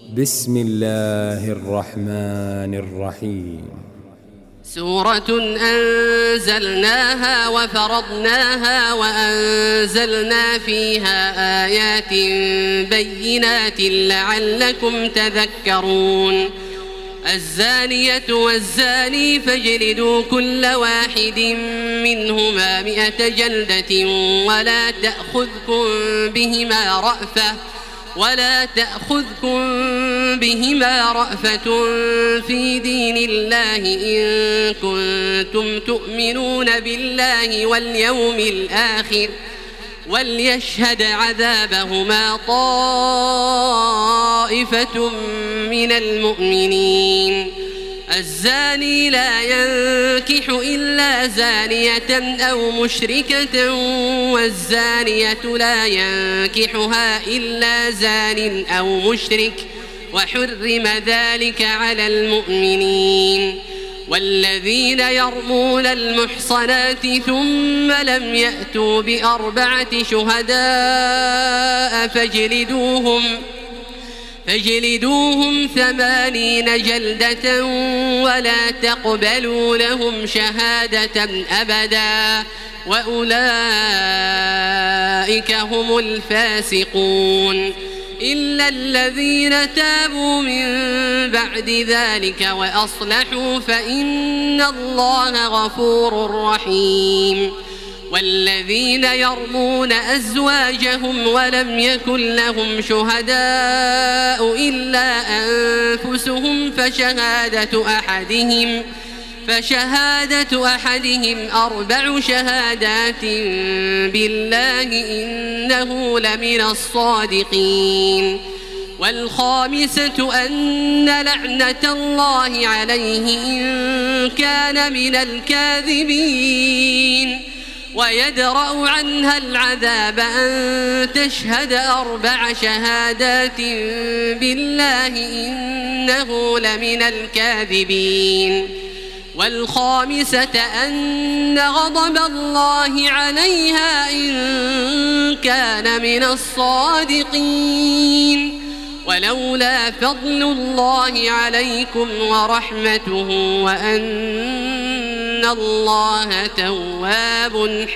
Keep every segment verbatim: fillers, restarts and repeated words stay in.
بسم الله الرحمن الرحيم. سورة أنزلناها وفرضناها وأنزلنا فيها آيات بينات لعلكم تذكرون. الزانية والزاني فاجلدوا كل واحد منهما مئة جلدة ولا تأخذكم بهما رأفة ولا تأخذكم بهما رأفة في دين الله إن كنتم تؤمنون بالله واليوم الآخر وليشهد عذابهما طائفة من المؤمنين. الزاني لا ينكح إلا زانية أو مشركة والزانية لا ينكحها إلا زان أو مشرك وحرم ذلك على المؤمنين. والذين يرمون المحصنات ثم لم يأتوا بأربعة شهداء فاجلدوهم فاجلدوهم ثمانين جلدة ولا تقبلوا لهم شهادة أبدا وأولئك هم الفاسقون إلا الذين تابوا من بعد ذلك وأصلحوا فإن الله غفور رحيم. والذين يرمون أزواجهم ولم يكن لهم شهداء إلا أنفسهم فشهادة أحدهم فشهادة أحدهم أربع شهادات بالله إنه لمن الصادقين. والخامسة أن لعنة الله عليه إن كان من الكاذبين. ويدرأ عنها العذاب أن تشهد أربع شهادات بالله إنه لمن الكاذبين. والخامسة أن غضب الله عليها إن كان من الصادقين. ولولا فضل الله عليكم ورحمته وأن الله تواب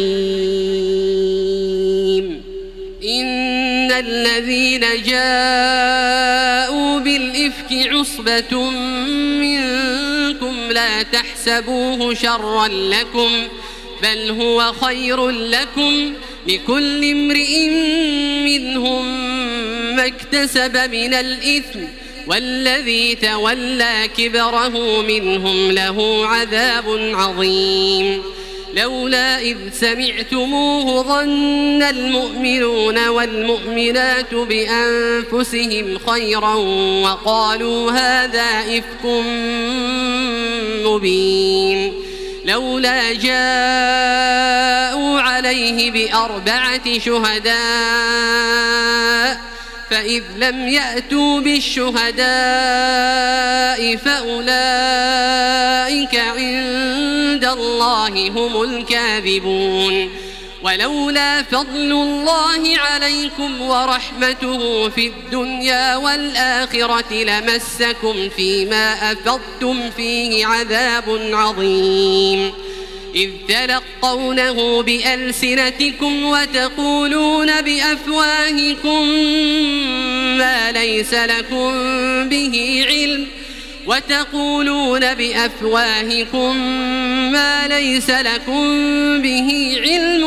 حكيم. إن الذين جاءوا بالإفك عصبة منكم لا تحسبوه شرا لكم بل هو خير لكم لكل امرئ منهم ما اكتسب من الإثم والذي تولى كبره منهم له عذاب عظيم. لولا إذ سمعتموه ظن المؤمنون والمؤمنات بأنفسهم خيرا وقالوا هذا إفك مبين. لولا جاءوا عليه بأربعة شهداء فإذ لم يأتوا بالشهداء فأولئك عند الله هم الكاذبون. ولولا فضل الله عليكم ورحمته في الدنيا والآخرة لمسكم فيما أفضتم فيه عذاب عظيم. إذ تلقونه بألسنتكم وتقولون بأفواهكم ما ليس لكم به علم وتقولون بأفواهكم ما ليس لكم به علم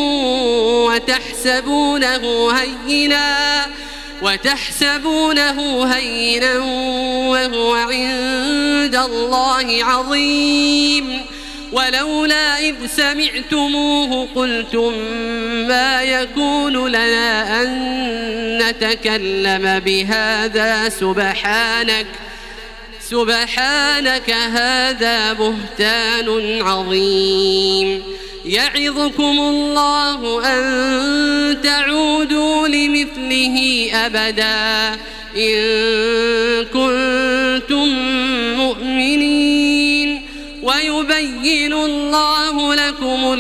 وتحسبونه هينا وتحسبونه هينا وهو عند الله عظيم. ولولا إذ سمعتموه قلتم ما يكون لنا أن نتكلم بهذا سبحانك سبحانك هذا بهتان عظيم. يعظكم الله أن تعودوا لمثله أبدا إن كنتم مؤمنين ويبين الله لكم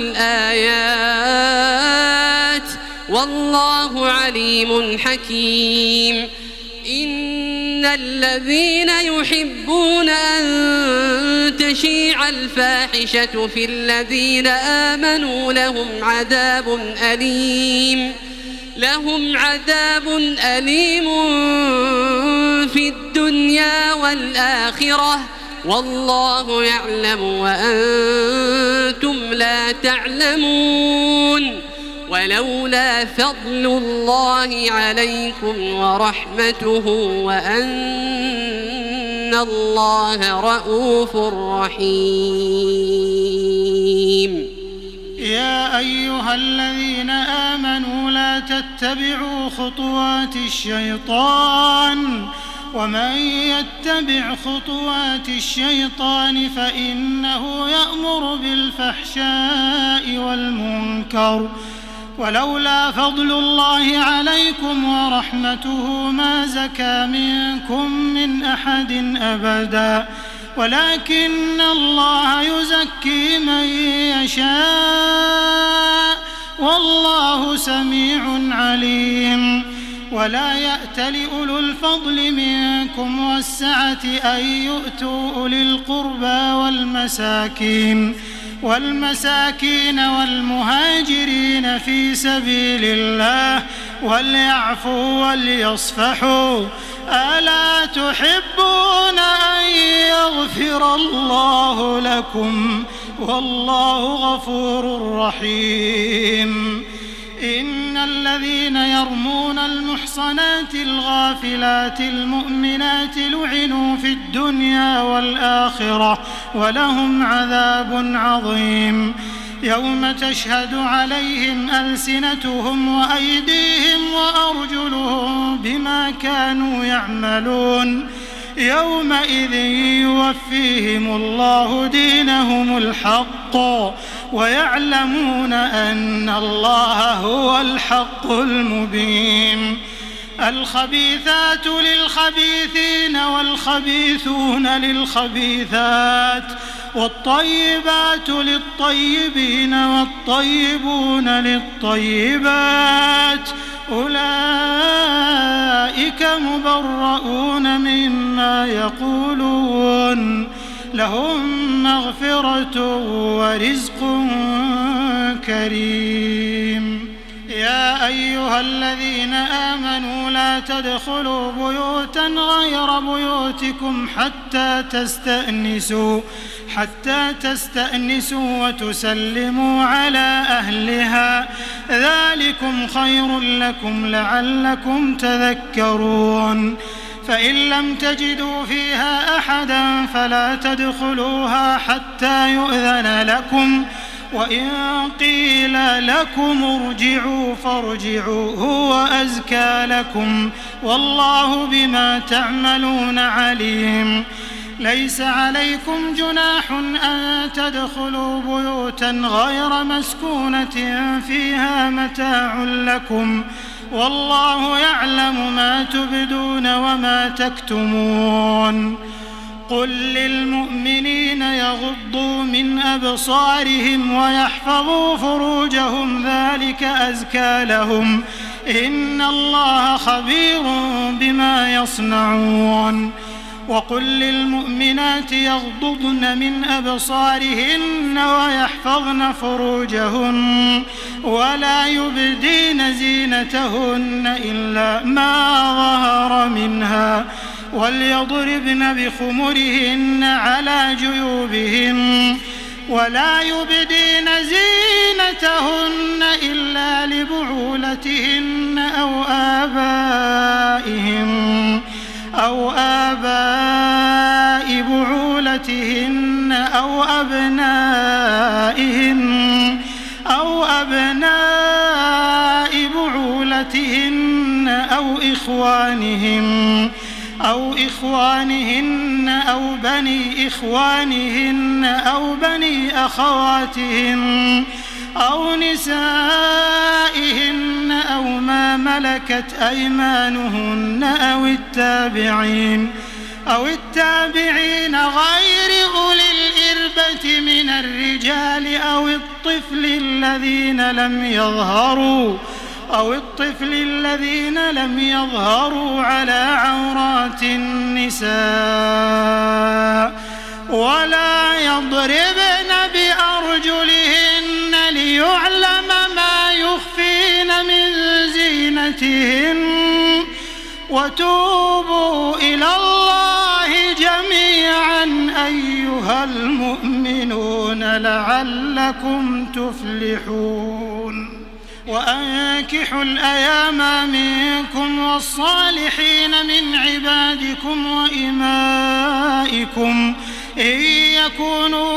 الآيات والله عليم حكيم. إن إن الذين يحبون أن تشيع الفاحشة في الذين آمنوا لهم عذاب أليم لهم عذاب أليم في الدنيا والآخرة والله يعلم وأنتم لا تعلمون ولولا فضل الله عليكم ورحمته وأن الله رءوف رحيم. يا أيها الذين آمنوا لا تتبعوا خطوات الشيطان ومن يتبع خطوات الشيطان فإنه يأمر بالفحشاء والمنكر ولولا فضل الله عليكم ورحمته ما زكى منكم من أحد أبدا ولكن الله يزكي من يشاء والله سميع عليم. ولا يأتل أولو الفضل منكم والسعة أن يؤتوا أولي القربى والمساكين والمساكين والمهاجرين في سبيل الله وليعفوا وليصفحوا ألا تحبون أن يغفر الله لكم والله غفور رحيم. إن الذين يرمون المحصنات الغافلات المؤمنات لعنوا في الدنيا والآخرة ولهم عذاب عظيم يوم تشهد عليهم ألسنتهم وأيديهم وأرجلهم بما كانوا يعملون يومئذ يوفيهم الله دينهم الحق ويعلمون أن الله هو الحق المبين. الخبيثات للخبيثين والخبيثون للخبيثات والطيبات للطيبين والطيبون للطيبات أولئك مبرؤون مما يقولون لهم مغفرة ورزق كريم. يا أيها الذين آمنوا لا تدخلوا بيوتا غير بيوتكم حتى تستأنسوا حتى تستأنسوا وتسلموا على أهلها ذلكم خير لكم لعلكم تذكرون. فإن لم تجدوا فيها أحدا فلا تدخلوها حتى يؤذن لكم وإن قيل لكم ارجعوا فارجعوا هو أزكى لكم والله بما تعملون عليم. ليس عليكم جناح أن تدخلوا بيوتا غير مسكونة فيها متاع لكم والله يعلم ما تبدون وما تكتمون. قل للمؤمنين يغضوا من أبصارهم ويحفظوا فروجهم ذلك أزكى لهم إن الله خبير بما يصنعون. وقل للمؤمنات يغضضن من أبصارهن ويحفظن فروجهن ولا يبدين زينتهن إلا ما ظهر منها وليضربن بخمرهن على جيوبهن ولا يبدين زينتهن إلا لبعولتهن أو آبائهن أو آباء بعولتهن أو أبنائهن أو أبناء بعولتهن أو إخوانهن أو إخوانهن أو بني إخوانهن أو بني أخواتهن أو نسائهن أو ما ملكت أيمانهن أو التابعين أو التابعين غير أولي الإربة من الرجال أو الطفل الذين لم يظهروا أو الطفل الذين لم يظهروا على عورات النساء ولا يضربن بأرجلهن ليعلم ما يخفين من زينتهن وتوبوا إلى الله جميعا أيها المؤمنون لعلكم تفلحون وأنكحوا الأيام منكم والصالحين من عبادكم وإمائكم إن يكونوا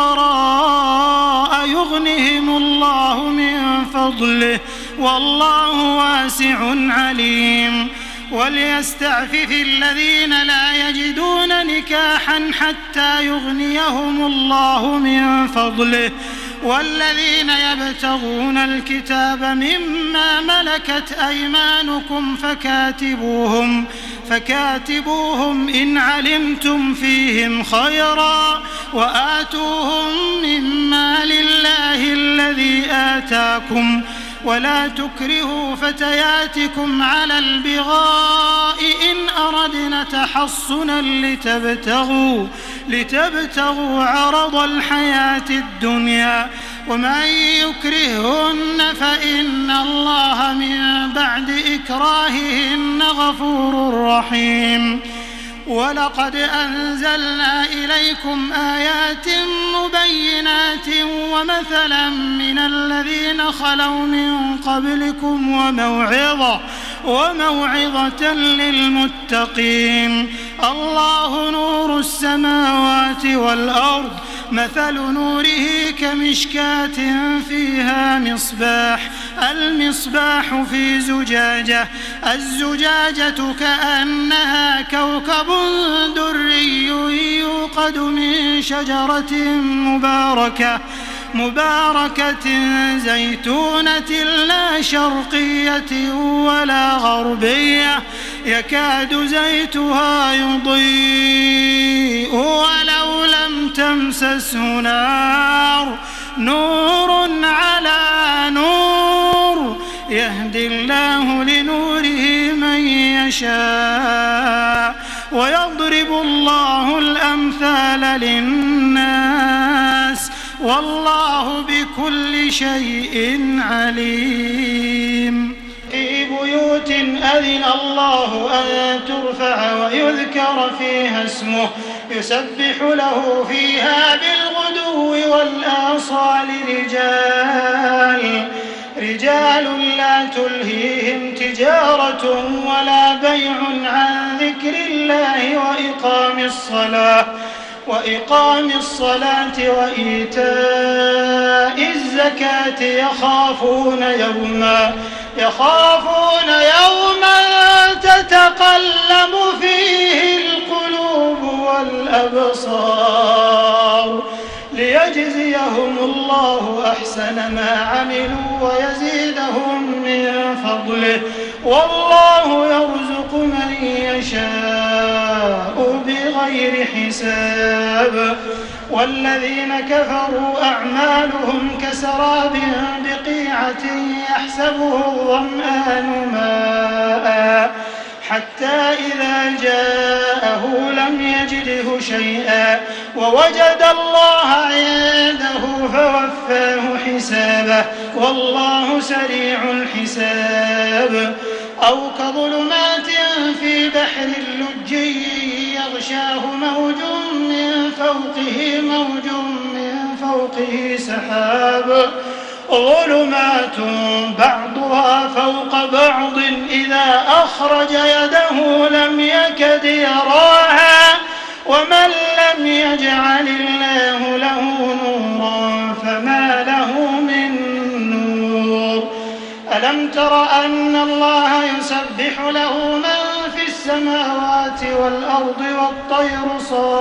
فقراء يغنهم الله من فضله والله واسع عليم وليستعفف الذين لا يجدون نكاحا حتى يغنيهم الله من فضله والذين يبتغون الكتاب مما ملكت أيمانكم فكاتبوهم فكاتبوهم إن علمتم فيهم خيرا وآتوهم مما لله الذي آتاكم ولا تكرهوا فتياتكم على البغاء إن أردنا تحصنا لتبتغوا, لتبتغوا عرض الحياة الدنيا ومن يكرههن فإن الله من بعد إكراههن غفور رحيم ولقد أنزلنا إليكم آيات مبينات ومثلا من الذين خلوا من قبلكم وموعظة وموعظة للمتقين الله نور السماوات والأرض مثل نوره كمشكاة فيها مصباح المصباح في زجاجة الزجاجة كأنها كوكب دري يوقد من شجرة مباركة مباركة زيتونة لا شرقية ولا غربية يكاد زيتها يضيء ولو لم تمسسه نار نور على نور يهدي الله لنوره من يشاء ويضرب الله الأمثال للناس والله بكل شيء عليم في بيوت أذن الله أن ترفع ويذكر فيها اسمه يسبح له فيها بالغدو والآصال رجال رجال لا تلهيهم تجارة ولا بيع عن ذكر الله وإقام الصلاة وإقام الصلاة وإيتاء الزكاة يخافون يوما يخافون يوما تتقلب فيه القلوب والأبصار ليجزيهم الله أحسن ما عملوا ويزيدهم من فضله والله يرزق من يشاء بغير حساب والذين كفروا أعمالهم كسراب بقيعة يحسبه الظمآن ماء حتى إذا جاءه لم يجده شيئا ووجد الله عنده فوفاه حسابه والله سريع الحساب أو كظلمات في بحر اللجي يغشاه موج من فوقه موج من فوقه سحاب ظلمات بعضها فوق بعض إذا أخرج يده لم يكد يراها ومن لم يجعل الله له نورا فما له من نور ألم تر أن الله يسبح له من في السماوات والأرض والطير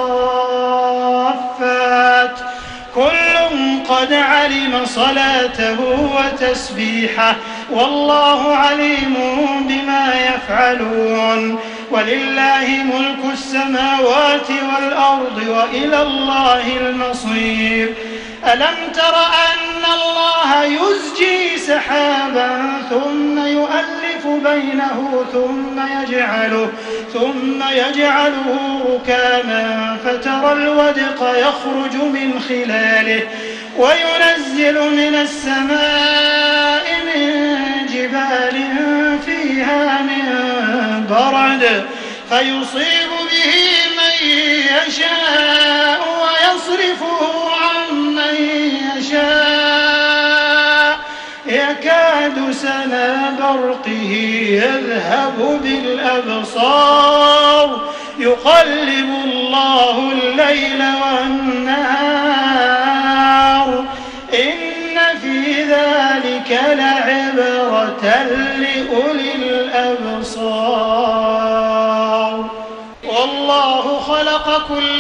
صافات كل قد علم صلاته وتسبيحه والله عليم بما يفعلون ولله ملك السماوات والأرض وإلى الله المصير ألم تر أن الله يزجي سحابا ثم يؤلف بينه ثم يجعله, ثم يجعله ركاما فترى الودق يخرج من خلاله وينزل من السماء من جبال فيها من برد فيصيب به من يشاء ويصرفه عن من يشاء يكاد سنا برقه يذهب بالأبصار يقلب الله الليل والنهار إن في ذلك لعبرة لأولي الأبصار والله خلق كل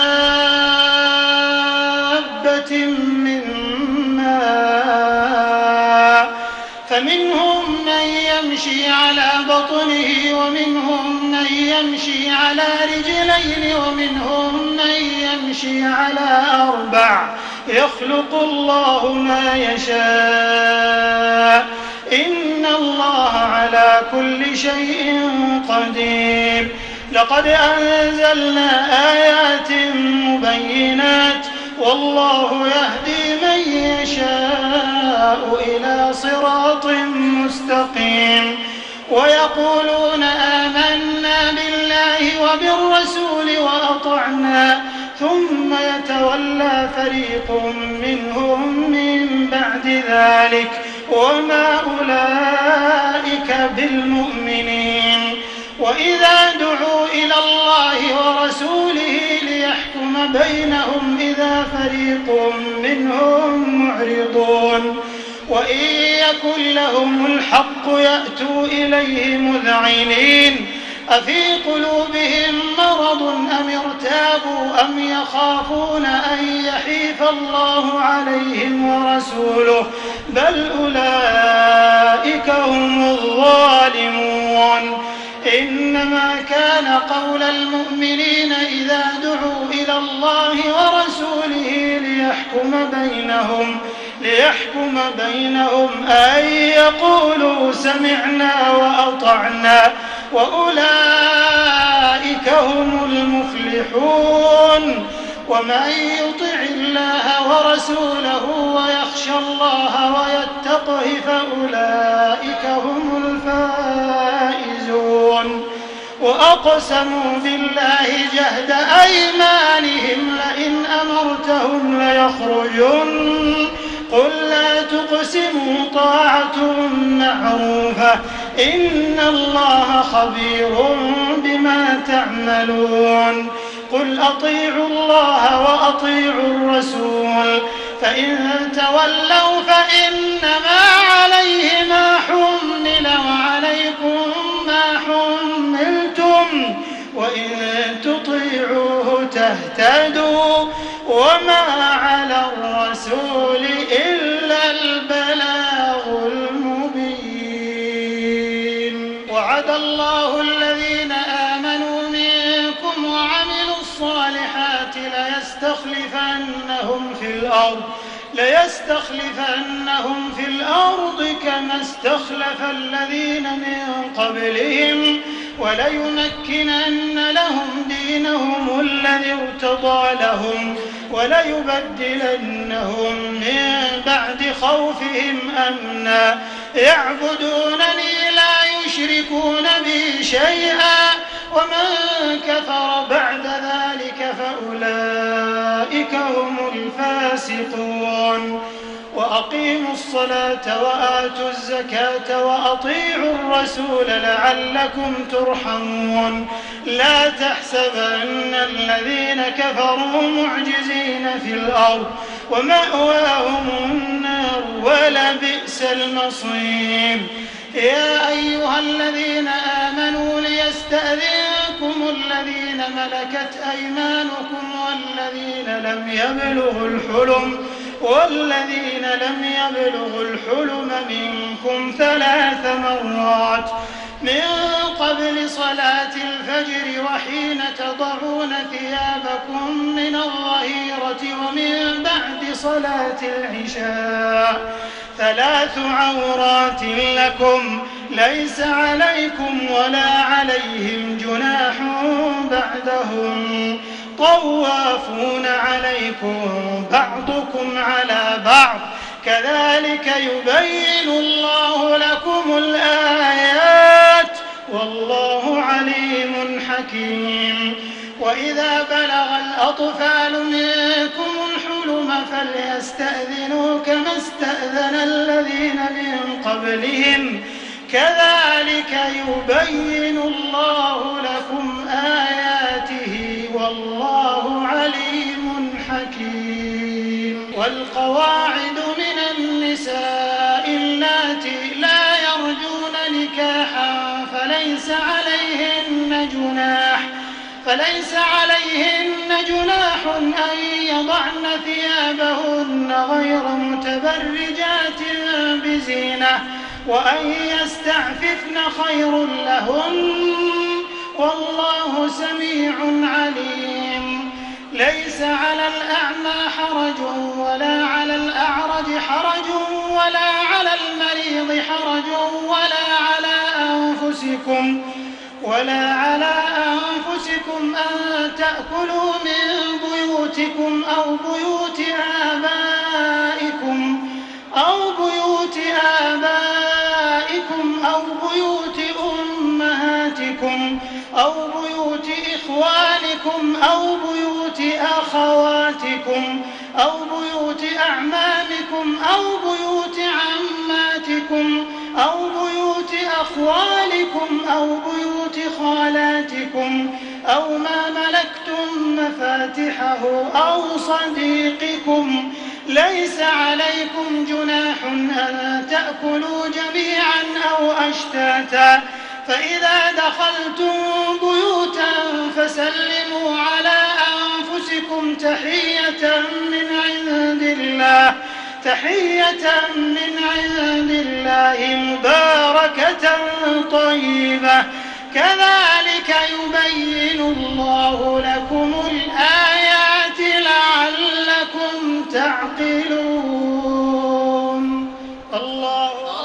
دابة من ماء فمنهم من يمشي على بطنه ومنهم من يمشي على رجلين ومنهم من يمشي على أربع يخلق الله ما يشاء إن الله على كل شيء قدير لقد أنزلنا آيات مبينات والله يهدي من يشاء إلى صراط مستقيم ويقولون آمنا بالله وبالرسول وأطعنا ثم يتولى فريق منهم من بعد ذلك وما أولئك بالمؤمنين وإذا دعوا إلى الله ورسوله ليحكم بينهم إذا فريق منهم معرضون وإن يكن لهم الحق يأتوا إليه مذعنين أفي قلوبهم مرض أم ارتابوا أم يخافون أن يحيف الله عليهم ورسوله بل أولئك هم الظالمون إنما كان قول المؤمنين إذا دعوا إلى الله ورسوله ليحكم بينهم ليحكم بينهم أن يقولوا سمعنا وأطعنا وأولئك هم المفلحون ومن يطع الله ورسوله ويخشى الله ويتقه فأولئك هم الفائزون وأقسموا بالله جهد أيمانهم لئن أمرتهم ليخرجن قل لا تقسموا طاعة معروفة إن الله خبير بما تعملون قل أطيعوا الله وأطيعوا الرسول فإن تولوا فإنما عليه ما حمل وعليكم ما حملتم وإن تطيعوه تهتدوا وما على الرسول إلا البلاغ المبين وعد الله الذين آمنوا منكم وعملوا الصالحات ليستخلفنهم في الأرض ليستخلفنهم في الأرض كما استخلف الذين من قبلهم وليمكنن لهم دينهم الذي ارتضى لهم وليبدلنهم من بعد خوفهم أمنا يعبدونني لا يشركون بي شيئا ومن كفر بعد ذلك فأولئك هم الفاسقون وأقيموا الصلاة وآتوا الزكاة وأطيعوا الرسول لعلكم ترحمون لا تحسبن الذين كفروا معجزين في الأرض ومأواهم النار ولبئس المصير يا أيها الذين آمنوا ليستأذنكم الذين ملكت أيمانكم والذين لم يبلغوا الحلم والذين لم يبلغوا الحلم منكم ثلاث مرات من قبل صلاة الفجر وحين تضعون ثيابكم من الظهيرة ومن بعد صلاة العشاء ثلاث عورات لكم ليس عليكم ولا عليهم جناح بعدهم طوافون عليكم بعضكم على بعض كذلك يبين الله لكم الآيات والله عليم حكيم. وإذا بلغ الأطفال منكم الحلم فليستأذنوا كما استأذن الذين من قبلهم كذلك يبين الله لكم آياته والله عليم حكيم. والقواعد من النساء اللاتي لا يرجون نكاحا فليس عليهن جناح فليس عليهن جناح أن يضعن ثيابهن غير متبرجات بزينة وأن يستعففن خير لهن والله سميع عليم. ليس على الأعمى حرج ولا على الأعرج حرج ولا على المريض حرج ولا على أنفسكم ولا على أنفسكم أن تأكلوا من بيوتكم أو بيوت آبائكم أو بيوت آبائكم أو بيوت أمهاتكم أو بيوت إخوانكم أو بيوت أخواتكم أو بيوت أعمامكم أو بيوت عماتكم أو بيوت أخوالكم أو بيوت خالاتكم أو ما ملكتم مفاتحه أو صديقكم ليس عليكم جناح أن تأكلوا جميعا أو أشتاتا فإذا دخلتم بيوتا فسلموا على أنفسكم تحية من عند الله تحية من عند الله مباركة طيبة كذلك يبين الله لكم الآيات لعلكم تعقلون. الله